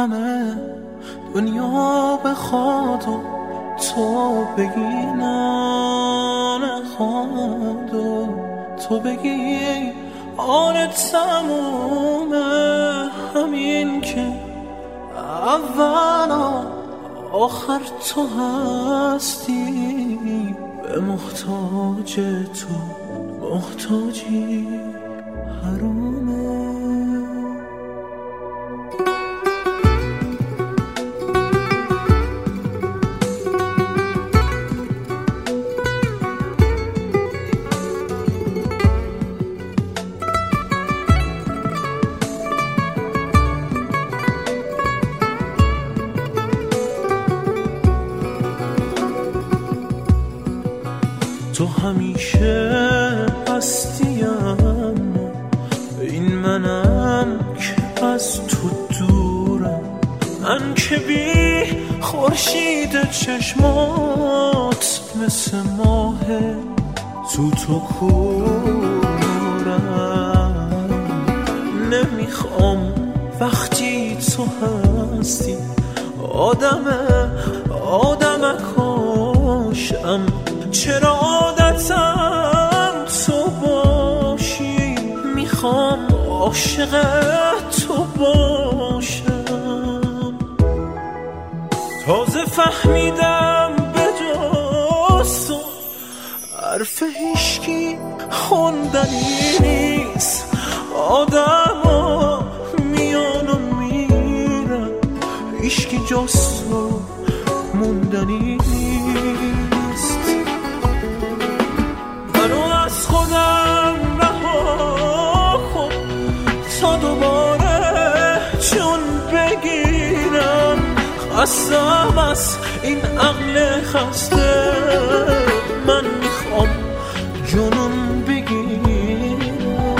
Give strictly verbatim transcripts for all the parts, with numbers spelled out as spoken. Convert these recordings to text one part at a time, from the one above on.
همه دنیا بخواد و تو بگی نه نخواد و تو بگی آن تمومه، همین که اول آخر تو هستی، به محتاج تو محتاجی حرومه. تو همیشه هستیم، این منم که از تو دورم، من که بی خورشید چشمات مثل ماه تو تو کورم. نمیخوام وقتی تو هستی آدم آدمکاشم، چرا عادتم تو باشی، میخوام عاشق تو باشم. تازه فهمیدم به جز تو حرف هیشکی خوندنی نیست، آدم ها میان و میرن، هیشکی جز تو موندنی نیست. خودم رها کن تا دوباره چون بگیرم، خستم از این عقل خسته، من میخوام جنون بگیرم.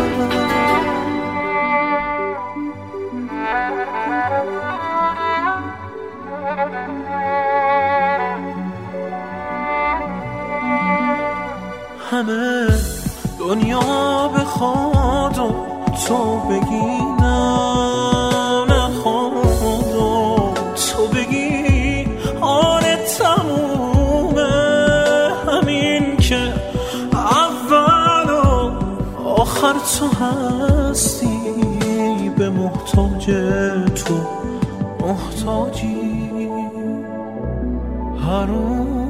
همه دنیا بخواد و تو بگی نه نخواد و تو بگی آن تمومه، همین که اول و آخر تو هستی، به محتاج تو محتاجی حروم.